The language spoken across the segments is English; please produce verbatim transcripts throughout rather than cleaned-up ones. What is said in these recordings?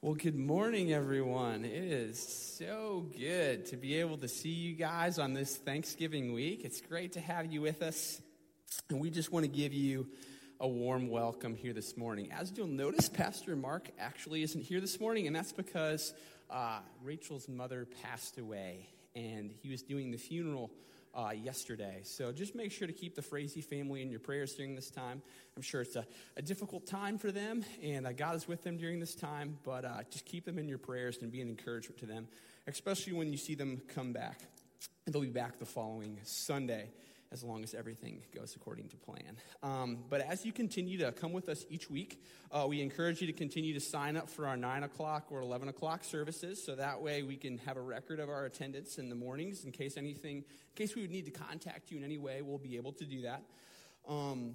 Well, good morning, everyone. It is so good to be able to see you guys on this Thanksgiving week. It's great to have you with us, and we just want to give you a warm welcome here this morning. As you'll notice, Pastor Mark actually isn't here this morning, and that's because uh, Rachel's mother passed away, and he was doing the funeral Uh, yesterday. So just make sure to keep the Frazee family in your prayers during this time. I'm sure it's a, a difficult time for them, and uh, God is with them during this time, but uh, just keep them in your prayers and be an encouragement to them, especially when you see them come back. And they'll be back the following Sunday, as long as everything goes according to plan. Um, but as you continue to come with us each week, uh, we encourage you to continue to sign up for our nine o'clock or eleven o'clock services, so that way we can have a record of our attendance in the mornings in case anything, in case we would need to contact you in any way, we'll be able to do that. Um,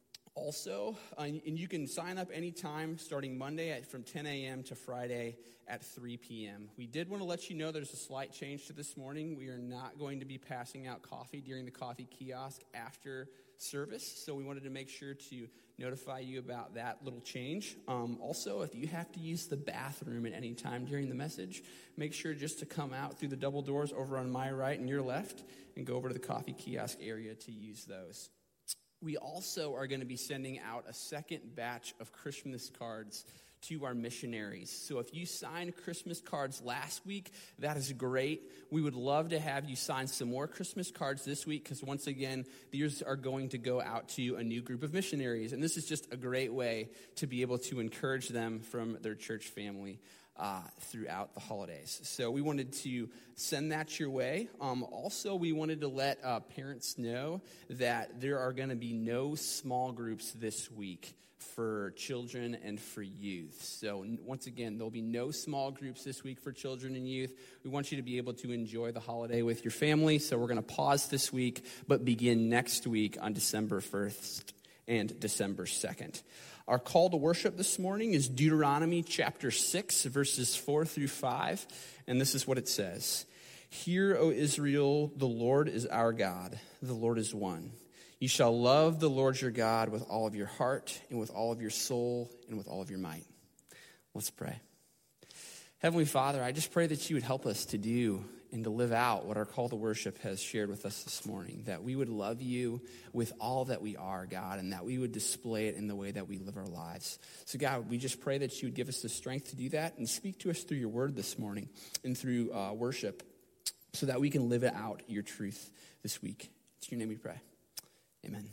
also, uh, and you can sign up anytime starting Monday at, from ten a.m. to Friday at three p.m. We did want to let you know there's a slight change to this morning. We are not going to be passing out coffee during the coffee kiosk after service, so we wanted to make sure to notify you about that little change. Um, also, if you have to use the bathroom at any time during the message, make sure just to come out through the double doors over on my right and your left and go over to the coffee kiosk area to use those. We also are going to be sending out a second batch of Christmas cards to our missionaries. So if you signed Christmas cards last week, that is great. We would love to have you sign some more Christmas cards this week, because once again, these are going to go out to a new group of missionaries. And this is just a great way to be able to encourage them from their church family Uh, throughout the holidays. So we wanted to send that your way. Um, also, we wanted to let uh, parents know that there are going to be no small groups this week for children and for youth. So once again, there'll be no small groups this week for children and youth. We want you to be able to enjoy the holiday with your family. So we're going to pause this week, but begin next week on December first and December second. Our call to worship this morning is Deuteronomy chapter six, verses four through five, and this is what it says. Hear, O Israel, the Lord is our God, the Lord is one. You shall love the Lord your God with all of your heart and with all of your soul and with all of your might. Let's pray. Heavenly Father, I just pray that you would help us to do and to live out what our call to worship has shared with us this morning, that we would love you with all that we are, God, and that we would display it in the way that we live our lives. So, God, we just pray that you would give us the strength to do that and speak to us through your word this morning and through uh, worship so that we can live out your truth this week. It's in your name we pray. Amen.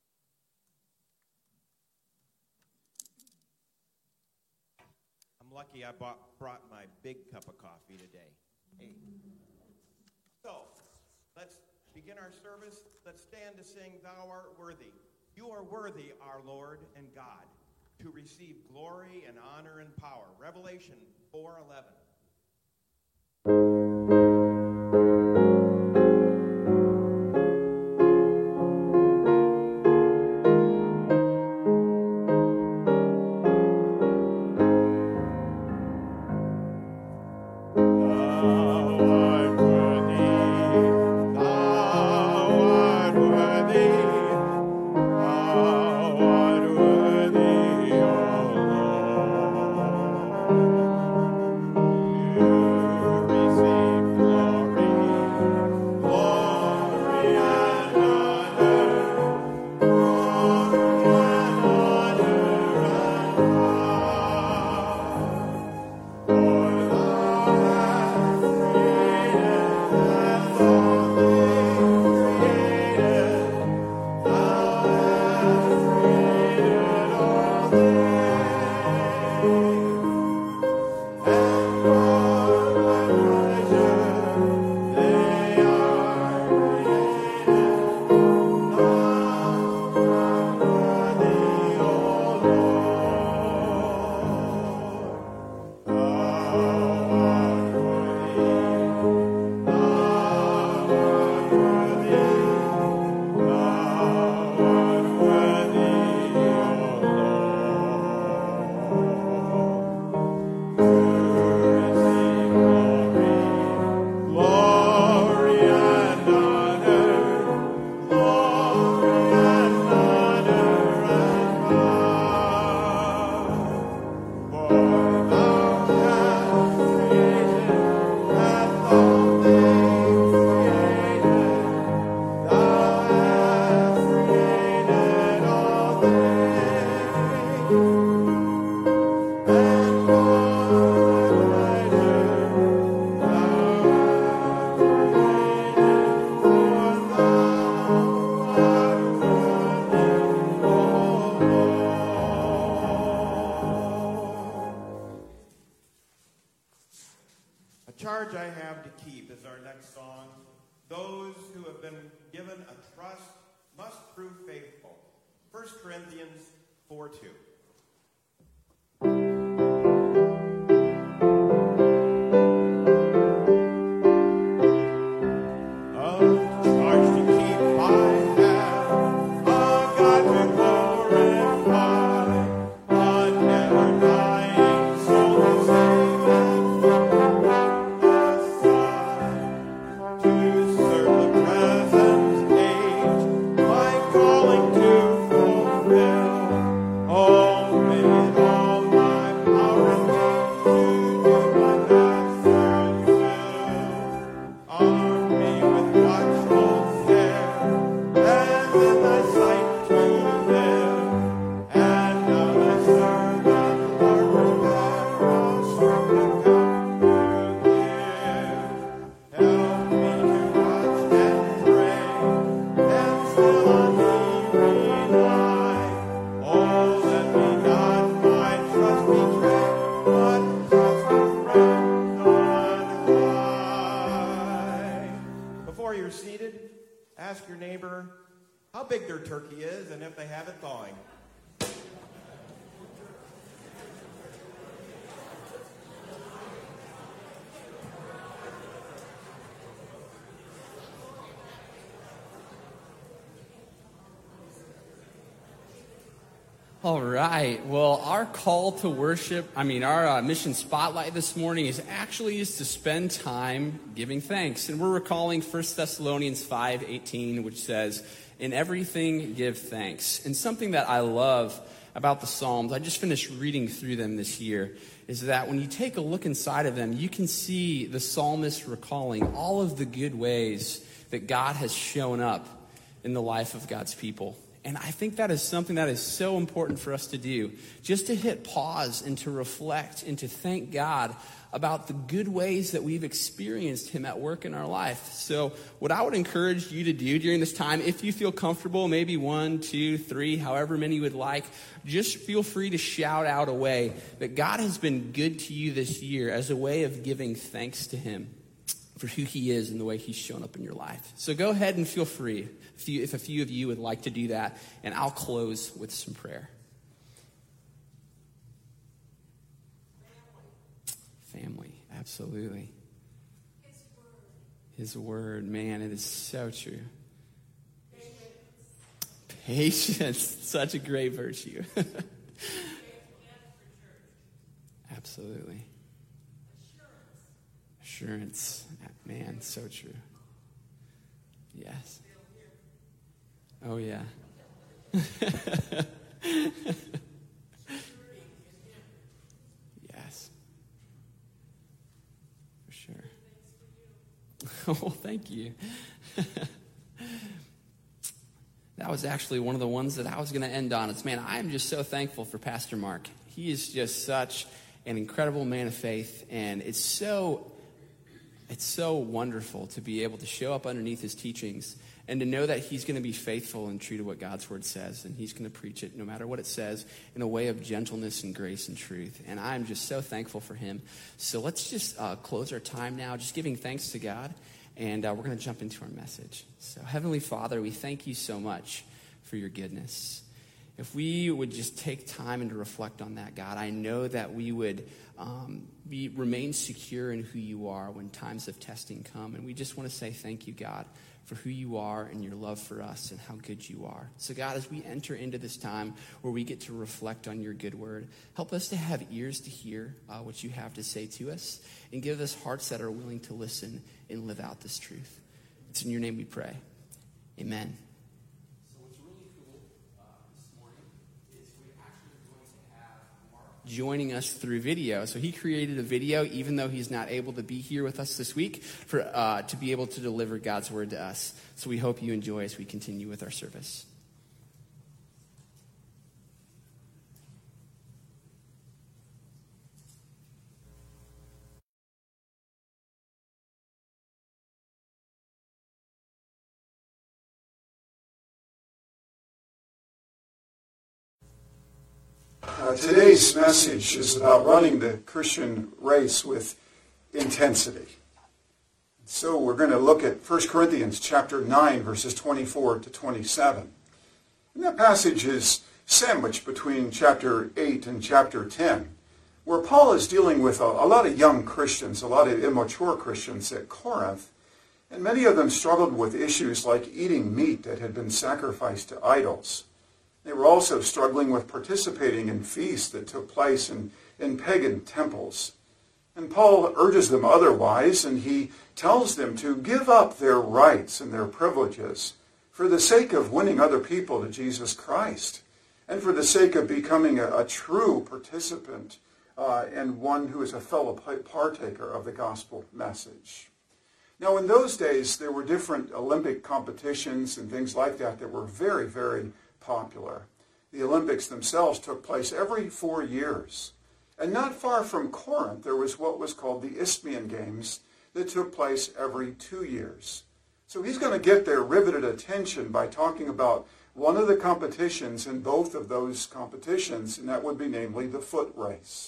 I'm lucky I bought, brought my big cup of coffee today. Hey. So, let's begin our service. Let's stand to sing, Thou art worthy. You are worthy, our Lord and God, to receive glory and honor and power. Revelation four eleven. Oh charge I have to keep is our next song. Those who have been given a trust must prove faithful. First Corinthians four two. Ask your neighbor how big their turkey is and if they have it thawing. All right. Well, our call to worship, I mean, our uh, mission spotlight this morning is actually is to spend time giving thanks. And we're recalling First Thessalonians five eighteen, which says, "In everything give thanks." And something that I love about the Psalms, I just finished reading through them this year, is that when you take a look inside of them, you can see the psalmist recalling all of the good ways that God has shown up in the life of God's people. And I think that is something that is so important for us to do, just to hit pause and to reflect and to thank God about the good ways that we've experienced him at work in our life. So what I would encourage you to do during this time, if you feel comfortable, maybe one, two, three, however many you would like, just feel free to shout out a way that God has been good to you this year as a way of giving thanks to him for who he is and the way he's shown up in your life. So go ahead and feel free if, you, if a few of you would like to do that, and I'll close with some prayer. Family, absolutely. His word, man, it is so true. Patience, Patience such a great virtue. Absolutely. Assurance, man, so true. Yes. Oh, yeah. Yes. For sure. Oh, thank you. That was actually one of the ones that I was going to end on. It's, man, I am just so thankful for Pastor Mark. He is just such an incredible man of faith, and it's so, it's so wonderful to be able to show up underneath his teachings and to know that he's going to be faithful and true to what God's word says, and he's going to preach it no matter what it says in a way of gentleness and grace and truth. And I'm just so thankful for him. So let's just uh, close our time now, just giving thanks to God, and uh, we're going to jump into our message. So Heavenly Father, we thank you so much for your goodness. If we would just take time and to reflect on that, God, I know that we would um, be remain secure in who you are when times of testing come. And we just want to say thank you, God, for who you are and your love for us and how good you are. So God, as we enter into this time where we get to reflect on your good word, help us to have ears to hear uh, what you have to say to us, and give us hearts that are willing to listen and live out this truth. It's in your name we pray. Amen. So what's really cool uh, this morning is we're actually going to have Mark joining us through video. So he created a video, even though he's not able to be here with us this week, for uh, to be able to deliver God's word to us. So we hope you enjoy as we continue with our service. Uh, today's message is about running the Christian race with intensity. So we're going to look at First Corinthians chapter nine, verses twenty-four to twenty-seven. And that passage is sandwiched between chapter eight and chapter ten, where Paul is dealing with a, a lot of young Christians, a lot of immature Christians at Corinth, and many of them struggled with issues like eating meat that had been sacrificed to idols. They were also struggling with participating in feasts that took place in, in pagan temples. And Paul urges them otherwise, and he tells them to give up their rights and their privileges for the sake of winning other people to Jesus Christ, and for the sake of becoming a, a true participant uh, and one who is a fellow partaker of the gospel message. Now, in those days, there were different Olympic competitions and things like that that were very, very popular. The Olympics themselves took place every four years. And not far from Corinth, there was what was called the Isthmian Games that took place every two years. So he's going to get their riveted attention by talking about one of the competitions in both of those competitions, and that would be namely the foot race.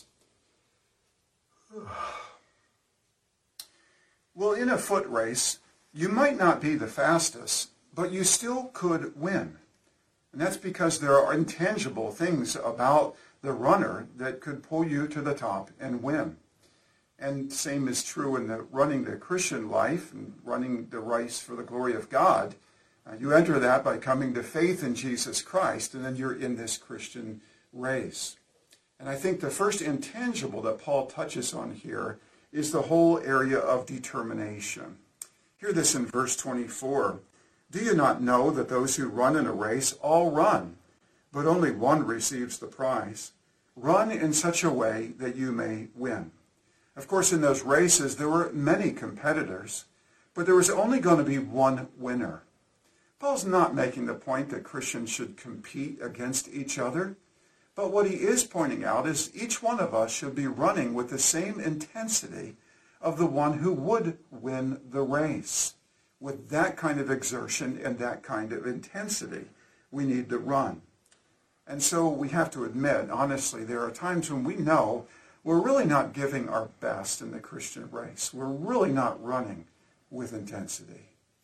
Well, in a foot race, you might not be the fastest, but you still could win. And that's because there are intangible things about the runner that could pull you to the top and win. And same is true in the running the Christian life and running the race for the glory of God. Uh, you enter that by coming to faith in Jesus Christ, and then you're in this Christian race. And I think the first intangible that Paul touches on here is the whole area of determination. Hear this in verse twenty-four. Do you not know that those who run in a race all run, but only one receives the prize? Run in such a way that you may win. Of course, in those races, there were many competitors, but there was only going to be one winner. Paul's not making the point that Christians should compete against each other, but what he is pointing out is each one of us should be running with the same intensity of the one who would win the race. With that kind of exertion and that kind of intensity, we need to run. And so we have to admit, honestly, there are times when we know we're really not giving our best in the Christian race. We're really not running with intensity.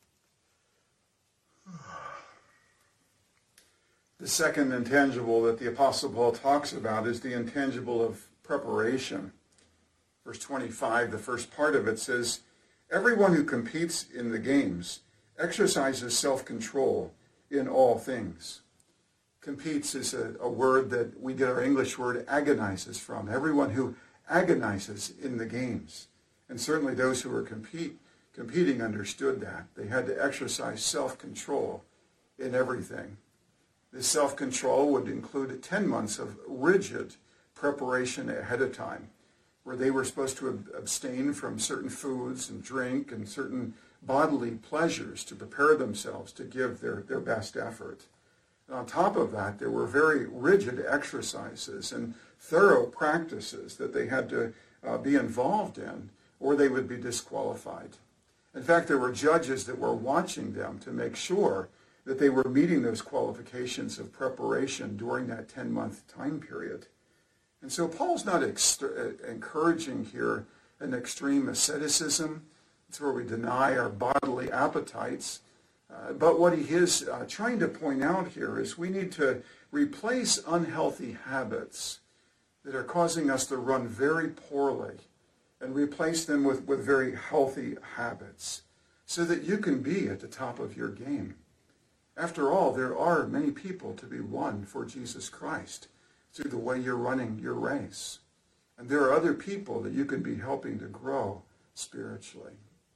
The second intangible that the Apostle Paul talks about is the intangible of preparation. Verse twenty-five, the first part of it says, everyone who competes in the games exercises self-control in all things. Competes is a, a word that we get our English word agonizes from. Everyone who agonizes in the games. And certainly those who were compete, competing understood that. They had to exercise self-control in everything. This self-control would include ten months of rigid preparation ahead of time, where they were supposed to abstain from certain foods and drink and certain bodily pleasures to prepare themselves to give their, their best effort. And on top of that, there were very rigid exercises and thorough practices that they had to uh, be involved in, or they would be disqualified. In fact, there were judges that were watching them to make sure that they were meeting those qualifications of preparation during that ten-month time period. And so Paul's not ext- encouraging here an extreme asceticism. It's where we deny our bodily appetites. Uh, but what he is uh, trying to point out here is we need to replace unhealthy habits that are causing us to run very poorly and replace them with, with very healthy habits so that you can be at the top of your game. After all, there are many people to be won for Jesus Christ through the way you're running your race. And there are other people that you can be helping to grow spiritually.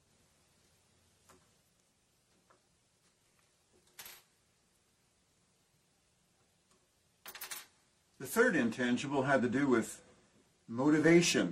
The third intangible had to do with motivation.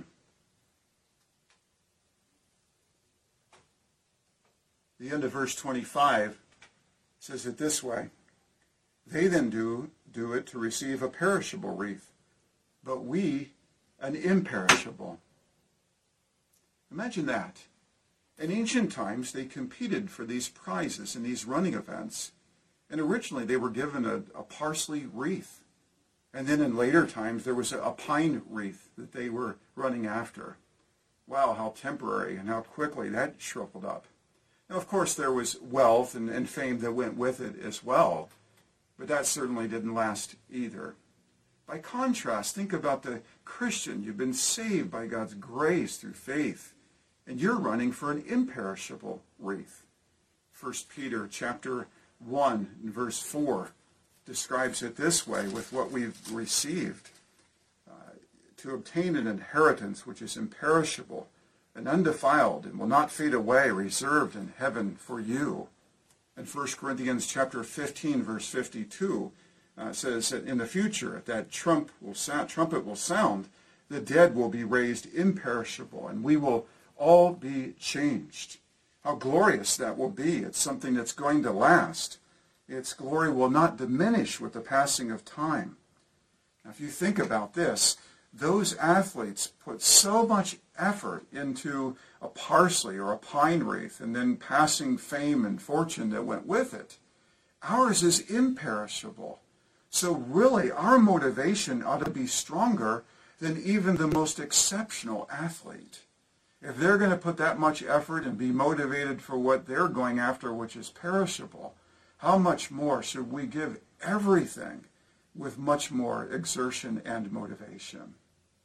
The end of verse twenty-five says it this way. They then do, do it to receive a perishable wreath, but we an imperishable. Imagine that. In ancient times, they competed for these prizes in these running events, and originally they were given a, a parsley wreath. And then in later times, there was a, a pine wreath that they were running after. wow, how temporary and how quickly that shriveled up. Now, of course, there was wealth and, and fame that went with it as well, but that certainly didn't last either. By contrast, think about the Christian. You've been saved by God's grace through faith, and you're running for an imperishable wreath. First Peter chapter one and verse four describes it this way with what we've received. Uh, to obtain an inheritance which is imperishable and undefiled and will not fade away, reserved in heaven for you. And First Corinthians chapter fifteen, verse fifty-two uh, says that in the future, if that trump will sound, trumpet will sound, the dead will be raised imperishable, and we will all be changed. How glorious that will be. It's something that's going to last. Its glory will not diminish with the passing of time. Now, if you think about this, those athletes put so much effort into a parsley or a pine wreath and then passing fame and fortune that went with it. Ours is imperishable. So really, our motivation ought to be stronger than even the most exceptional athlete. If they're going to put that much effort and be motivated for what they're going after, which is perishable, how much more should we give everything with much more exertion and motivation?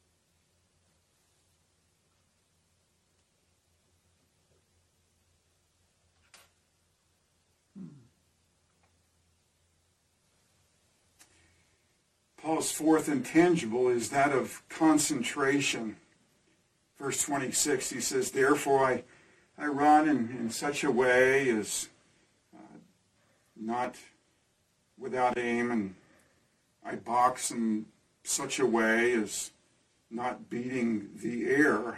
Paul's fourth intangible is that of concentration. Verse twenty-six, he says, therefore I, I run in, in such a way as uh, not without aim, and I box in such a way as not beating the air.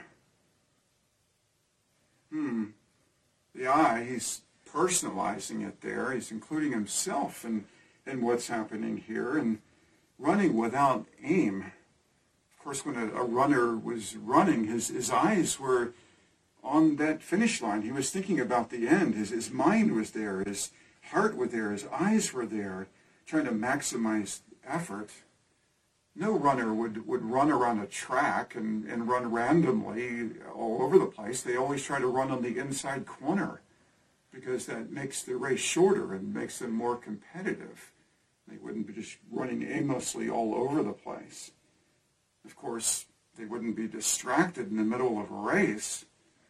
Hmm. The I, he's personalizing it there. He's including himself in, in what's happening here. And running without aim. Of course, when a, a runner was running, his, his eyes were on that finish line. He was thinking about the end. His, his mind was there. His heart was there. His eyes were there, trying to maximize effort. No runner would, would run around a track and, and run randomly all over the place. They always try to run on the inside corner because that makes the race shorter and makes them more competitive. They wouldn't be just running aimlessly all over the place. Of course, they wouldn't be distracted in the middle of a race.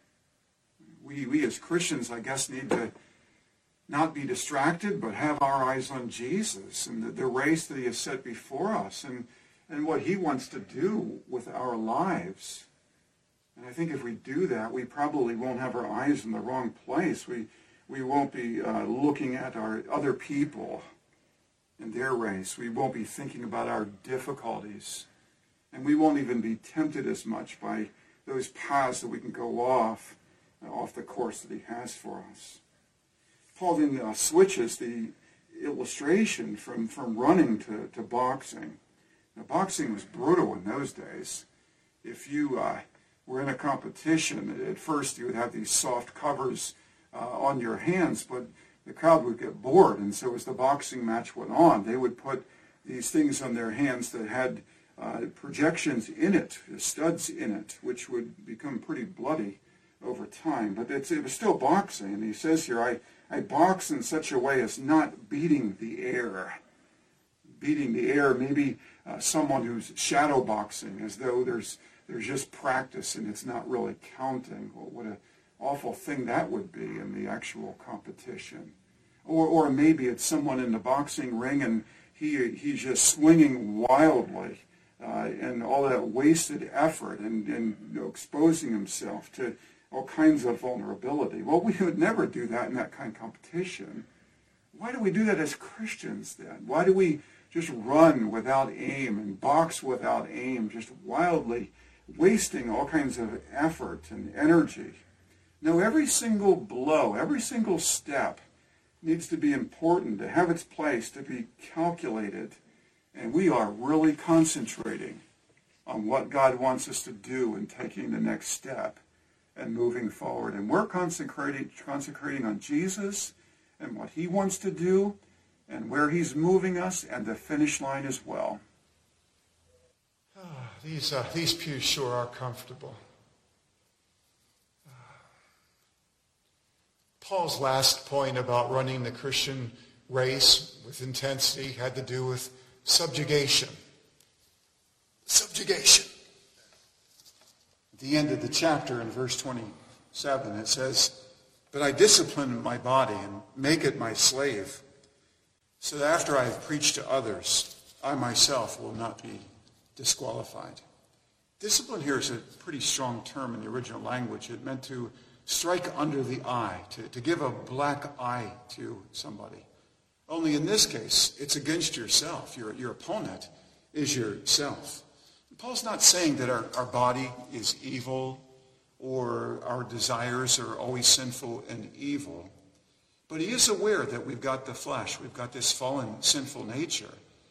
We, we as Christians, I guess, need to not be distracted, but have our eyes on Jesus and the, the race that he has set before us and, and what he wants to do with our lives. And I think if we do that, we probably won't have our eyes in the wrong place. We, we won't be uh, looking at our other people in their race. We won't be thinking about our difficulties. And we won't even be tempted as much by those paths that we can go off, uh, off the course that he has for us. Paul then uh, switches the illustration from, from running to, to boxing. Now, boxing was brutal in those days. If you uh, were in a competition, at first you would have these soft covers uh, on your hands, but the crowd would get bored, and so as the boxing match went on, they would put these things on their hands that had uh, projections in it, studs in it, which would become pretty bloody over time. But it's, it was still boxing, and he says here, I, I box in such a way as not beating the air. Beating the air, maybe uh, someone who's shadow boxing, as though there's, there's just practice and it's not really counting. Well, what a awful thing that would be in the actual competition. Or or maybe it's someone in the boxing ring and he he's just swinging wildly uh, and all that wasted effort and, and you know, exposing himself to all kinds of vulnerability. Well, we would never do that in that kind of competition. Why do we do that as Christians then? Why do we just run without aim and box without aim, just wildly wasting all kinds of effort and energy? No, every single blow, every single step needs to be important, to have its place, to be calculated. And we are really concentrating on what God wants us to do in taking the next step and moving forward. And we're concentrating, concentrating on Jesus and what he wants to do and where he's moving us and the finish line as well. Oh, these, uh, these pews sure are comfortable. Paul's last point about running the Christian race with intensity had to do with subjugation. Subjugation. At the end of the chapter in verse twenty-seven, it says, "But I discipline my body and make it my slave, so that after I have preached to others, I myself will not be disqualified." Discipline here is a pretty strong term in the original language. It meant to strike under the eye, to, to give a black eye to somebody. Only in this case, it's against yourself. Your, your opponent is yourself. Paul's not saying that our, our body is evil or our desires are always sinful and evil. But he is aware that we've got the flesh. We've got this fallen, sinful nature.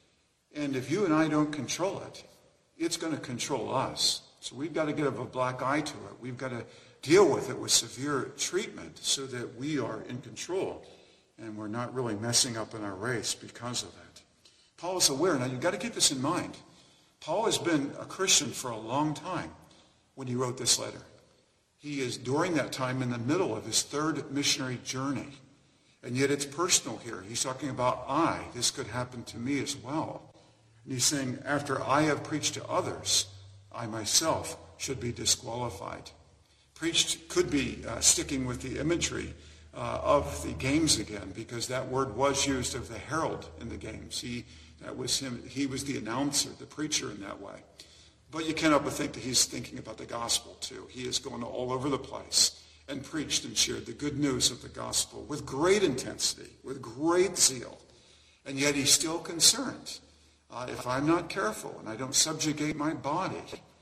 And if you and I don't control it, it's going to control us. So we've got to give a black eye to it. We've got to deal with it with severe treatment so that we are in control and we're not really messing up in our race because of it. Paul is aware. Now, you've got to keep this in mind. Paul has been a Christian for a long time when he wrote this letter. He is, during that time, in the middle of his third missionary journey. And yet it's personal here. He's talking about I. This could happen to me as well. And he's saying, after I have preached to others, I myself should be disqualified. Preached could be uh, sticking with the imagery uh, of the games again, because that word was used of the herald in the games. He, that was him. He was the announcer, the preacher in that way. But you cannot but think that he's thinking about the gospel too. He is going all over the place and preached and shared the good news of the gospel with great intensity, with great zeal. And yet he's still concerned. Uh, if I'm not careful and I don't subjugate my body,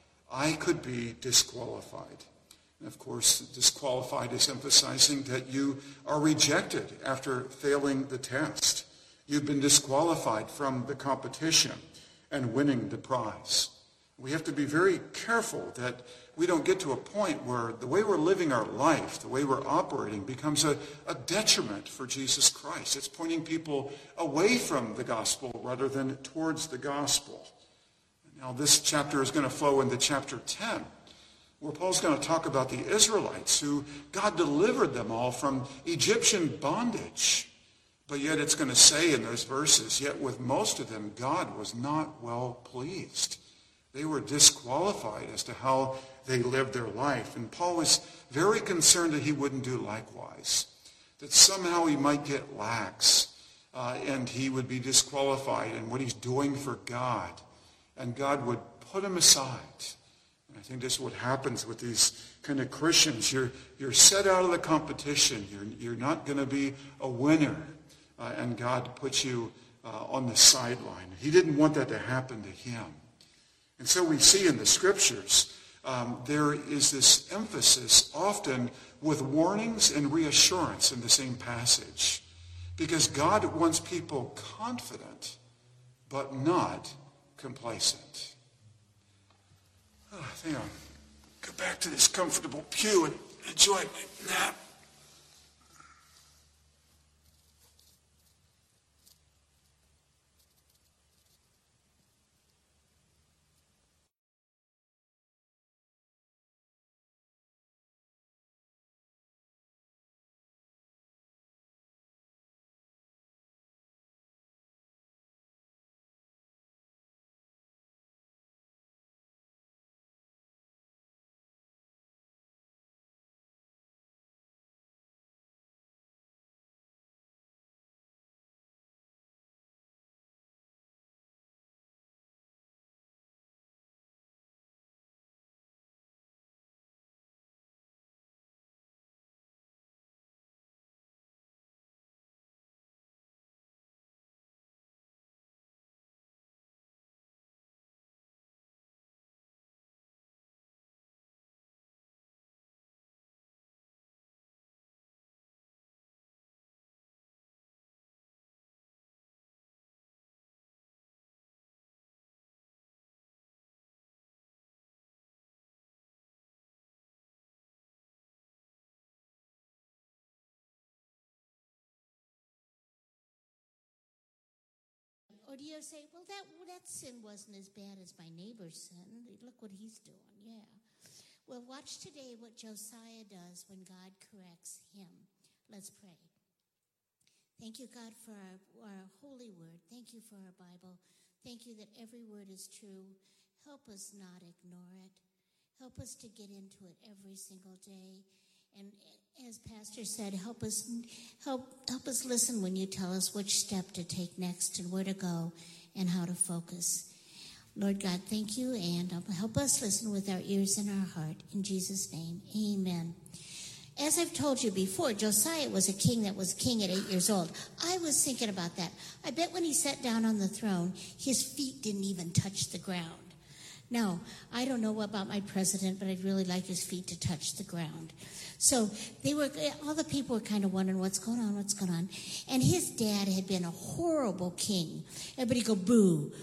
I could be disqualified. And of course, disqualified is emphasizing that you are rejected after failing the test. You've been disqualified from the competition and winning the prize. We have to be very careful that we don't get to a point where the way we're living our life, the way we're operating, becomes a, a detriment for Jesus Christ. It's pointing people away from the gospel rather than towards the gospel. Now, this chapter is going to flow into chapter ten, where Paul's going to talk about the Israelites, who God delivered them all from Egyptian bondage. But yet it's going to say in those verses, yet with most of them, God was not well pleased. They were disqualified as to how they lived their life. And Paul was very concerned that he wouldn't do likewise, that somehow he might get lax uh, and he would be disqualified in what he's doing for God. And God would put him aside. And I think this is what happens with these kind of Christians. You're, you're set out of the competition. You're, you're not going to be a winner. Uh, and God puts you uh, on the sideline. He didn't want that to happen to him. And so we see in the scriptures, um, there is this emphasis often with warnings and reassurance in the same passage. Because God wants people confident, but not complacent. Oh, I think I'll go back to this comfortable pew and enjoy my nap. Or do you say, well, that well, that sin wasn't as bad as my neighbor's sin. Look what he's doing. Yeah. Well, watch today what Josiah does when God corrects him. Let's pray. Thank you, God, for our, our holy word. Thank you for our Bible. Thank you that every word is true. Help us not ignore it. Help us to get into it every single day. And as Pastor said, help us help help us listen when you tell us which step to take next and where to go and how to focus. Lord God, thank you, and help us listen with our ears and our heart. In Jesus' name, amen. As I've told you before, Josiah was a king that was king at eight years old. I was thinking about that. I bet when he sat down on the throne, his feet didn't even touch the ground. Now, I don't know about my president, but I'd really like his feet to touch the ground. So they were, all the people were kind of wondering what's going on, what's going on. And his dad had been a horrible king. Everybody go, boo,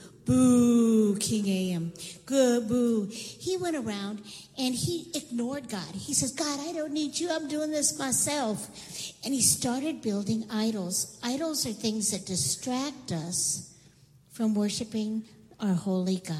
boo, King Ahab, good, boo. He went around and he ignored God. He says, God, I don't need you. I'm doing this myself. And he started building idols. Idols are things that distract us from worshiping our holy God.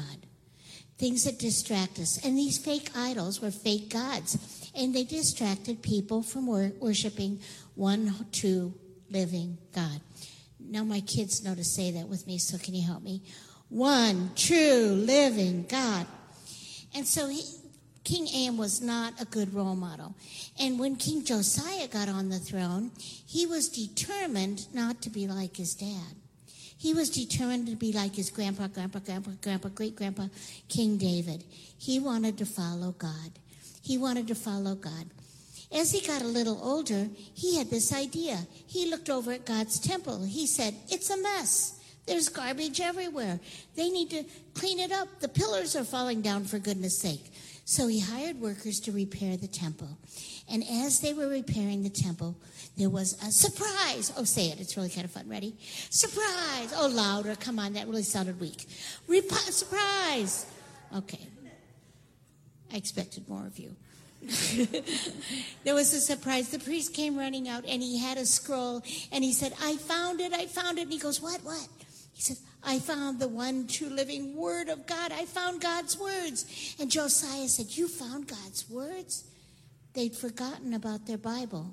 Things that distract us. And these fake idols were fake gods. And they distracted people from wor- worshiping one true living God. Now my kids know to say that with me, so can you help me? One true living God. And so he, King Ahab was not a good role model. And when King Josiah got on the throne, he was determined not to be like his dad. He was determined to be like his grandpa, grandpa, grandpa, grandpa, great-grandpa, King David. He wanted to follow God. He wanted to follow God. As he got a little older, he had this idea. He looked over at God's temple. He said, it's a mess. There's garbage everywhere. They need to clean it up. The pillars are falling down, for goodness sake. So he hired workers to repair the temple. And as they were repairing the temple, there was a surprise. Oh, say it. It's really kind of fun. Ready? Surprise. Oh, louder. Come on. That really sounded weak. Rep- surprise. Okay. I expected more of you. There was a surprise. The priest came running out, and he had a scroll, and he said, I found it. I found it. And he goes, what, what? He said, I found the one true living word of God. I found God's words. And Josiah said, you found God's words? They'd forgotten about their Bible.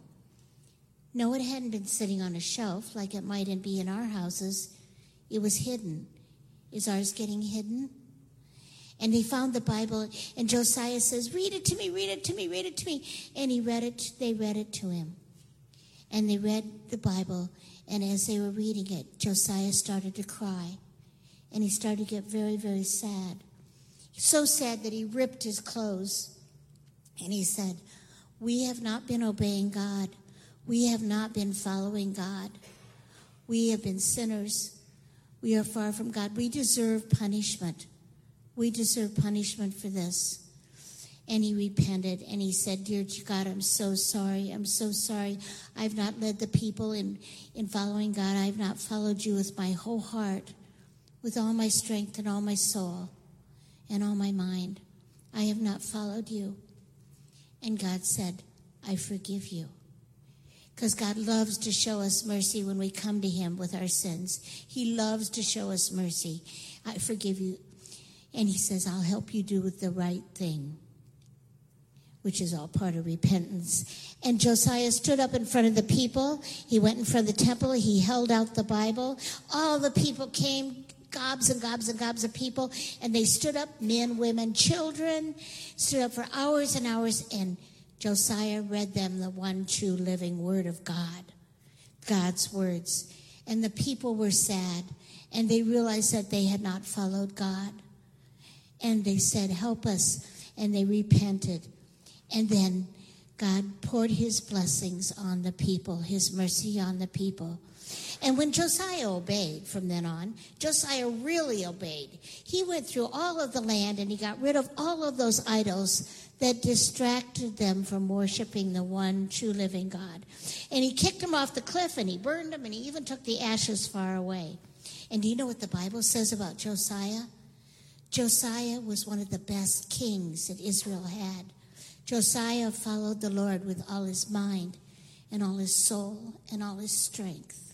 No, it hadn't been sitting on a shelf like it might be in our houses. It was hidden. Is ours getting hidden? And they found the Bible, and Josiah says, read it to me, read it to me, read it to me. And he read it, they read it to him. And they read the Bible, and as they were reading it, Josiah started to cry. And he started to get very, very sad. So sad that he ripped his clothes. And he said, we have not been obeying God. We have not been following God. We have been sinners. We are far from God. We deserve punishment. We deserve punishment for this. And he repented, and he said, dear God, I'm so sorry. I'm so sorry. I've not led the people in, in following God. I've not followed you with my whole heart, with all my strength and all my soul and all my mind. I have not followed you. And God said, I forgive you. Because God loves to show us mercy when we come to him with our sins. He loves to show us mercy. I forgive you. And he says, I'll help you do the right thing, which is all part of repentance. And Josiah stood up in front of the people. He went in front of the temple. He held out the Bible. All the people came, gobs and gobs and gobs of people, and they stood up, men, women, children, stood up for hours and hours, and Josiah read them the one true living word of God, God's words. And the people were sad, and they realized that they had not followed God. And they said, help us. And they repented. And then God poured his blessings on the people, his mercy on the people. And when Josiah obeyed from then on, Josiah really obeyed. He went through all of the land, and he got rid of all of those idols that distracted them from worshiping the one true living God. And he kicked them off the cliff, and he burned them, and he even took the ashes far away. And do you know what the Bible says about Josiah? Josiah was one of the best kings that Israel had. Josiah followed the Lord with all his mind and all his soul and all his strength.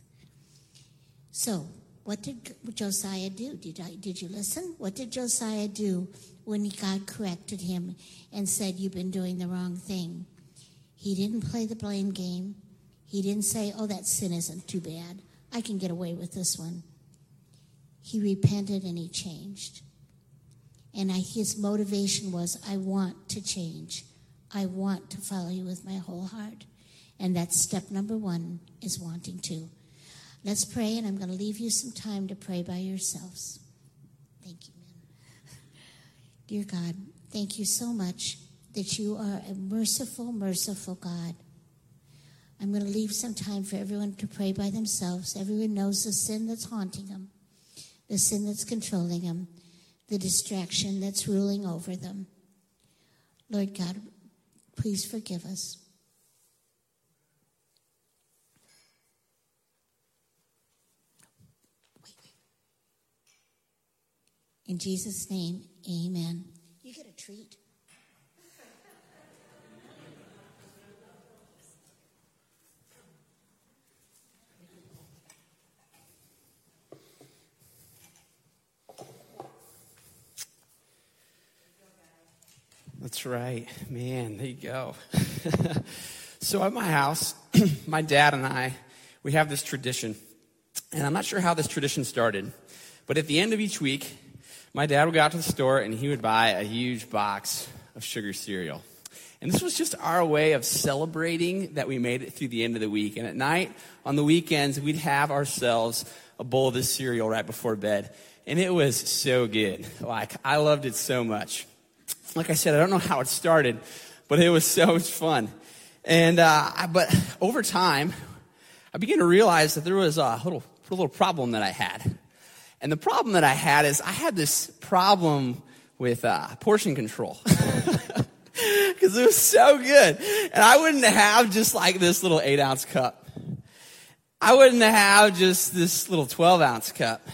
So, what did Josiah do? Did I, did you listen? What did Josiah do when God corrected him and said, you've been doing the wrong thing? He didn't play the blame game. He didn't say, oh, that sin isn't too bad. I can get away with this one. He repented and he changed. And I, his motivation was, I want to change. I want to follow you with my whole heart. And that's step number one, is wanting to. Let's pray, and I'm going to leave you some time to pray by yourselves. Thank you, man. Dear God, thank you so much that you are a merciful, merciful God. I'm going to leave some time for everyone to pray by themselves. Everyone knows the sin that's haunting them, the sin that's controlling them, the distraction that's ruling over them. Lord God, please forgive us. Wait, wait. In Jesus' name, amen. You get a treat. That's right. Man, there you go. So at my house, my dad and I, we have this tradition. And I'm not sure how this tradition started. But at the end of each week, my dad would go out to the store and he would buy a huge box of sugar cereal. And this was just our way of celebrating that we made it through the end of the week. And at night, on the weekends, we'd have ourselves a bowl of this cereal right before bed. And it was so good. Like, I loved it so much. Like I said, I don't know how it started, but it was so much fun. And uh, I, but over time, I began to realize that there was a little, a little problem that I had. And the problem that I had is I had this problem with uh, portion control. Because it was so good. And I wouldn't have just like this little eight-ounce cup. I wouldn't have just this little twelve-ounce cup.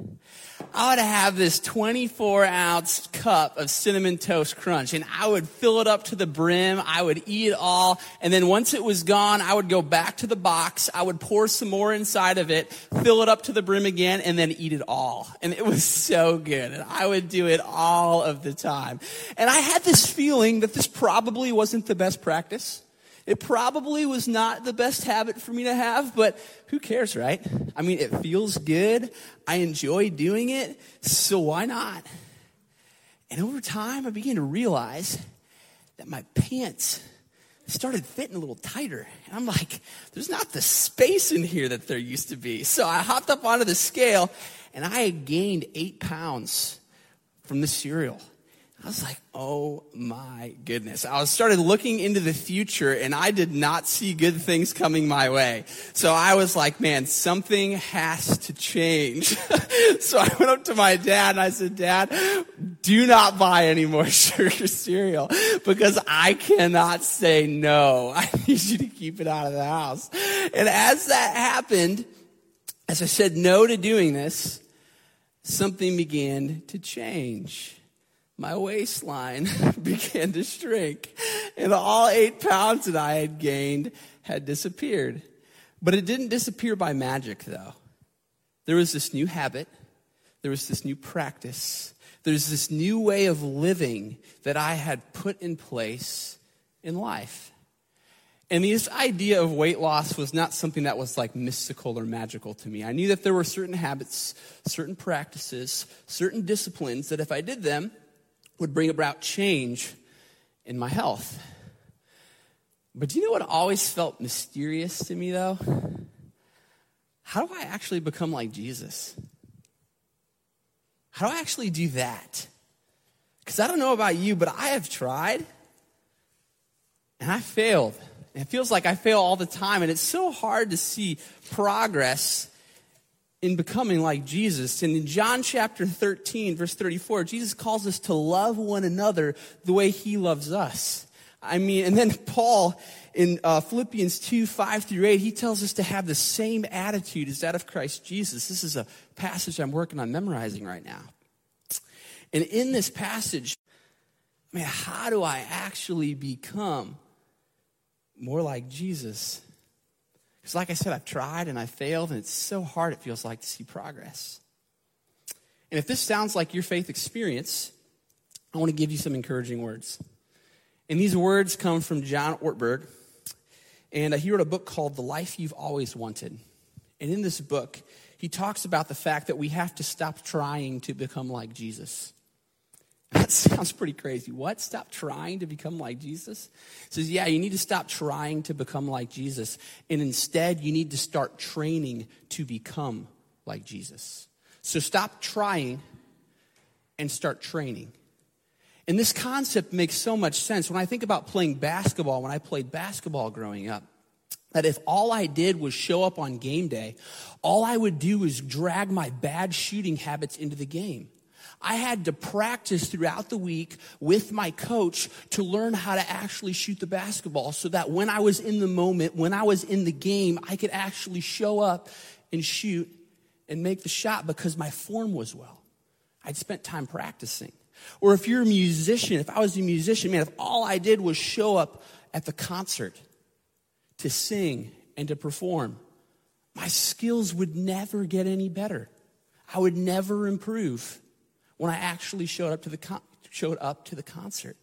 I would have this twenty-four ounce cup of Cinnamon Toast Crunch, and I would fill it up to the brim. I would eat it all, and then once it was gone, I would go back to the box. I would pour some more inside of it, fill it up to the brim again, and then eat it all. And it was so good, and I would do it all of the time. And I had this feeling that this probably wasn't the best practice. It probably was not the best habit for me to have, but who cares, right? I mean, it feels good. I enjoy doing it, so why not? And over time, I began to realize that my pants started fitting a little tighter. And I'm like, there's not the space in here that there used to be. So I hopped up onto the scale, and I had gained eight pounds from the cereal. I was like, oh my goodness. I was started looking into the future and I did not see good things coming my way. So I was like, man, something has to change. So I went up to my dad and I said, Dad, do not buy any more sugar cereal because I cannot say no. I need you to keep it out of the house. And as that happened, as I said no to doing this, something began to change. My waistline began to shrink, and all eight pounds that I had gained had disappeared. But it didn't disappear by magic, though. There was this new habit. There was this new practice. There's this new way of living that I had put in place in life. And this idea of weight loss was not something that was like mystical or magical to me. I knew that there were certain habits, certain practices, certain disciplines that if I did them, would bring about change in my health. But do you know what always felt mysterious to me, though? How do I actually become like Jesus? How do I actually do that? Because I don't know about you, but I have tried, and I failed. And it feels like I fail all the time, and it's so hard to see progress in becoming like Jesus. And in John chapter thirteen, verse thirty-four, Jesus calls us to love one another the way he loves us. I mean, and then Paul in uh, Philippians two, five through eight, he tells us to have the same attitude as that of Christ Jesus. This is a passage I'm working on memorizing right now. And in this passage, I mean, how do I actually become more like Jesus? Because like I said, I've tried and I failed, and it's so hard it feels like to see progress. And if this sounds like your faith experience, I want to give you some encouraging words. And these words come from John Ortberg. And uh, he wrote a book called The Life You've Always Wanted. And in this book, he talks about the fact that we have to stop trying to become like Jesus. That sounds pretty crazy. What? Stop trying to become like Jesus? He says, yeah, you need to stop trying to become like Jesus. And instead, you need to start training to become like Jesus. So stop trying and start training. And this concept makes so much sense. When I think about playing basketball, when I played basketball growing up, that if all I did was show up on game day, all I would do is drag my bad shooting habits into the game. I had to practice throughout the week with my coach to learn how to actually shoot the basketball so that when I was in the moment, when I was in the game, I could actually show up and shoot and make the shot because my form was well. I'd spent time practicing. Or if you're a musician, if I was a musician, man, if all I did was show up at the concert to sing and to perform, my skills would never get any better. I would never improve when I actually showed up to the con- showed up to the concert.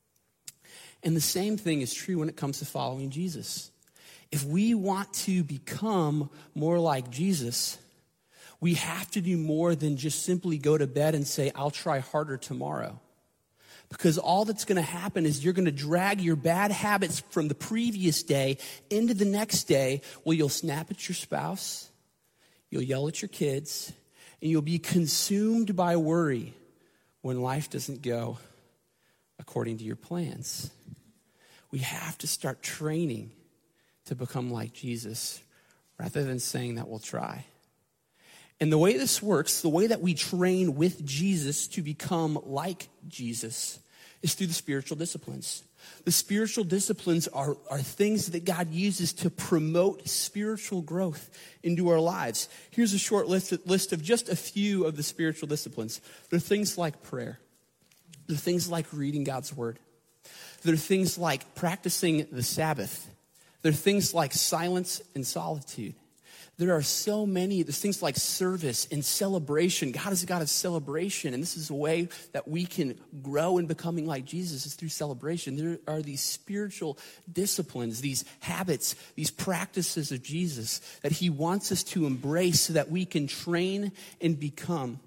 And the same thing is true when it comes to following Jesus. If we want to become more like Jesus, we have to do more than just simply go to bed and say, I'll try harder tomorrow. Because all that's going to happen is you're going to drag your bad habits from the previous day into the next day where you'll snap at your spouse, you'll yell at your kids, and you'll be consumed by worry when life doesn't go according to your plans. We have to start training to become like Jesus rather than saying that we'll try. And the way this works, the way that we train with Jesus to become like Jesus is through the spiritual disciplines. The spiritual disciplines are, are things that God uses to promote spiritual growth into our lives. Here's a short list, list of just a few of the spiritual disciplines. There are things like prayer. There are things like reading God's word. There are things like practicing the Sabbath. There are things like silence and solitude. There are so many, there's things like service and celebration. God is a God of celebration, and this is a way that we can grow in becoming like Jesus is through celebration. There are these spiritual disciplines, these habits, these practices of Jesus that he wants us to embrace so that we can train and become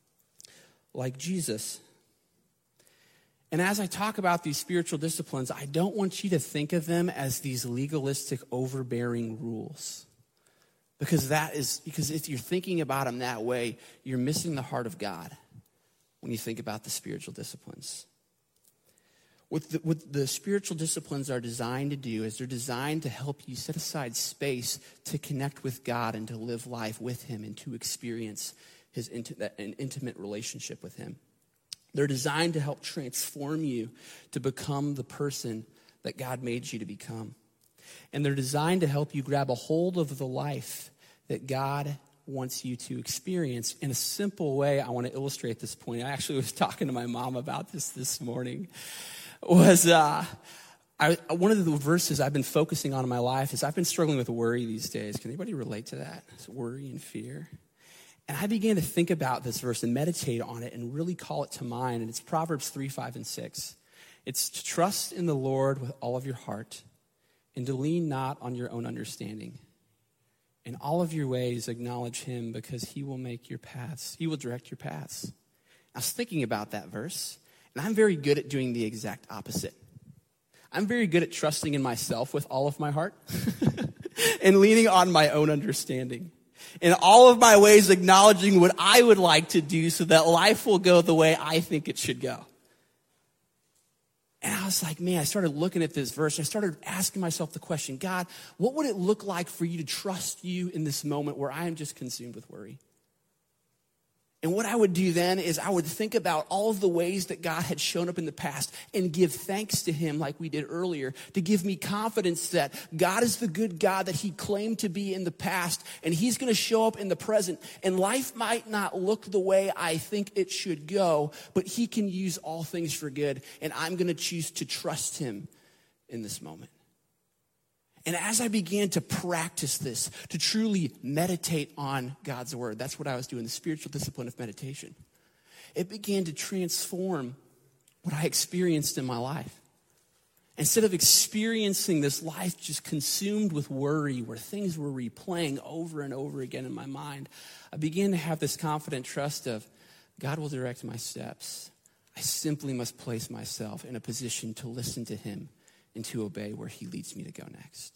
like Jesus. And as I talk about these spiritual disciplines, I don't want you to think of them as these legalistic, overbearing rules. Because that is, because if you're thinking about them that way, you're missing the heart of God when you think about the spiritual disciplines. What the, what the spiritual disciplines are designed to do is they're designed to help you set aside space to connect with God and to live life with him and to experience his inti- an intimate relationship with him. They're designed to help transform you to become the person that God made you to become. And they're designed to help you grab a hold of the life that God wants you to experience. In a simple way, I want to illustrate this point. I actually was talking to my mom about this this morning. Was uh, I, one of the verses I've been focusing on in my life is I've been struggling with worry these days. Can anybody relate to that? It's worry and fear. And I began to think about this verse and meditate on it and really call it to mind. And it's Proverbs three, five, and six. It's to trust in the Lord with all of your heart and to lean not on your own understanding. In all of your ways, acknowledge him because he will make your paths. He will direct your paths. I was thinking about that verse, and I'm very good at doing the exact opposite. I'm very good at trusting in myself with all of my heart and leaning on my own understanding. In all of my ways, acknowledging what I would like to do so that life will go the way I think it should go. And I was like, man, I started looking at this verse. I started asking myself the question, God, what would it look like for you to trust you in this moment where I am just consumed with worry? And what I would do then is I would think about all of the ways that God had shown up in the past and give thanks to him like we did earlier, to give me confidence that God is the good God that he claimed to be in the past, and he's going to show up in the present. And life might not look the way I think it should go, but he can use all things for good, and I'm going to choose to trust him in this moment. And as I began to practice this, to truly meditate on God's word, that's what I was doing, the spiritual discipline of meditation. It began to transform what I experienced in my life. Instead of experiencing this life just consumed with worry, where things were replaying over and over again in my mind, I began to have this confident trust of, God will direct my steps. I simply must place myself in a position to listen to him and to obey where he leads me to go next.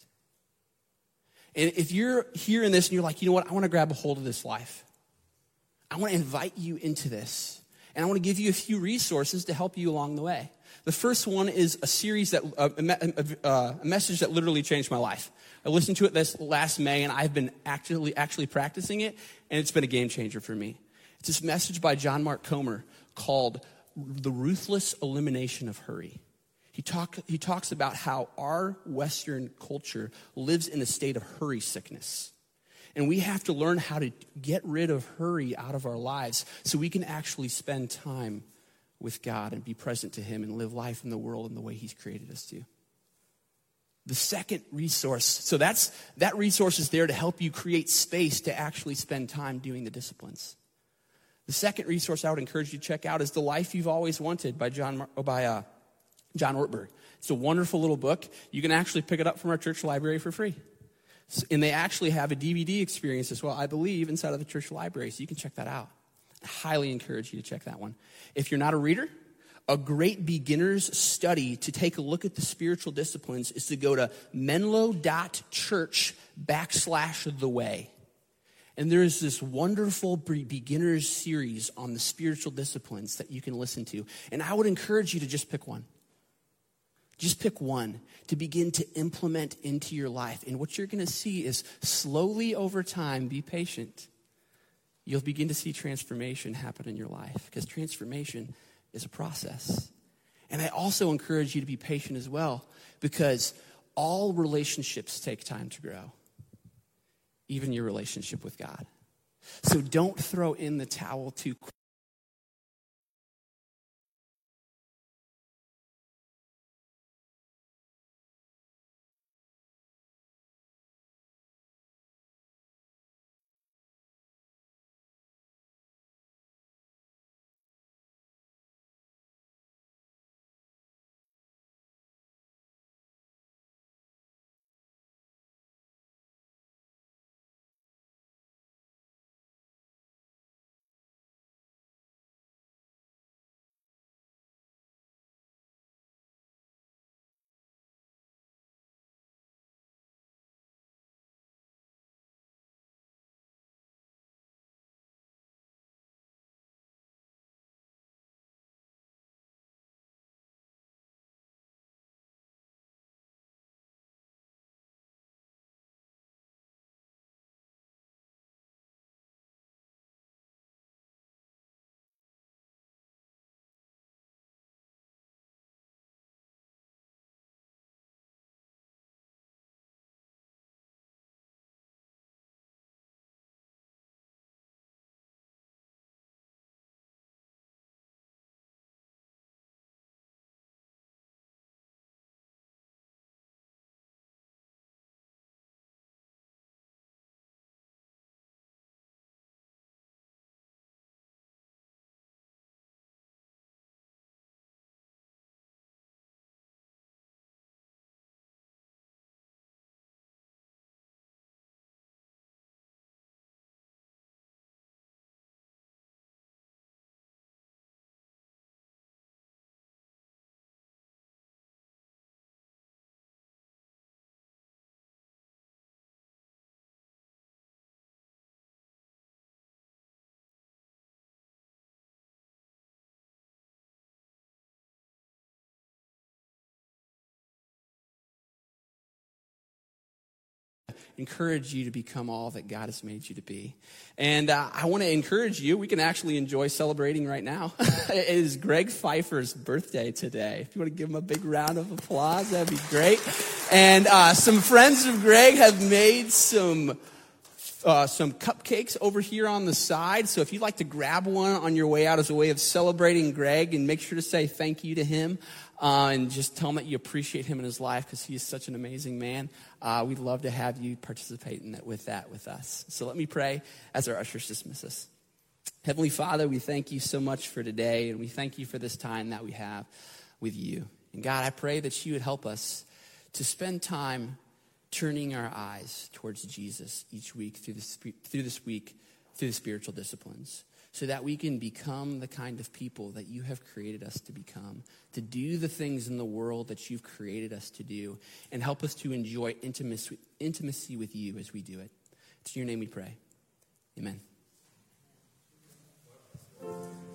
And if you're hearing this and you're like, you know what, I want to grab a hold of this life. I want to invite you into this. And I want to give you a few resources to help you along the way. The first one is a series that, uh, a, a, a message that literally changed my life. I listened to it this last May, and I've been actually actually practicing it, and it's been a game changer for me. It's this message by John Mark Comer called The Ruthless Elimination of Hurry. He, talk, he talks about how our Western culture lives in a state of hurry sickness. And we have to learn how to get rid of hurry out of our lives so we can actually spend time with God and be present to him and live life in the world in the way he's created us to. The second resource, so that's that resource is there to help you create space to actually spend time doing the disciplines. The second resource I would encourage you to check out is The Life You've Always Wanted by John by uh, John Ortberg. It's a wonderful little book. You can actually pick it up from our church library for free. And they actually have a D V D experience as well, I believe, inside of the church library, so you can check that out. I highly encourage you to check that one. If you're not a reader, a great beginner's study to take a look at the spiritual disciplines is to go to menlo.church backslash the way. And there is this wonderful beginner's series on the spiritual disciplines that you can listen to. And I would encourage you to just pick one. Just pick one to begin to implement into your life. And what you're going to see is slowly over time, be patient. You'll begin to see transformation happen in your life, because transformation is a process. And I also encourage you to be patient as well, because all relationships take time to grow, even your relationship with God. So don't throw in the towel too quickly. Encourage you to become all that God has made you to be. And uh, I want to encourage you, we can actually enjoy celebrating right now. It is Greg Pfeiffer's birthday today. If you want to give him a big round of applause, that'd be great. And uh, some friends of Greg have made some uh, some cupcakes over here on the side. So if you'd like to grab one on your way out as a way of celebrating Greg, and make sure to say thank you to him. Uh, and just tell him that you appreciate him in his life, because he is such an amazing man. Uh, we'd love to have you participate in that, with that with us. So let me pray as our ushers dismiss us. Heavenly Father, we thank you so much for today, and we thank you for this time that we have with you. And God, I pray that you would help us to spend time turning our eyes towards Jesus each week through this, through this week, through the spiritual disciplines, so that we can become the kind of people that you have created us to become, to do the things in the world that you've created us to do, and help us to enjoy intimacy, intimacy with you as we do it. It's in your name we pray. Amen.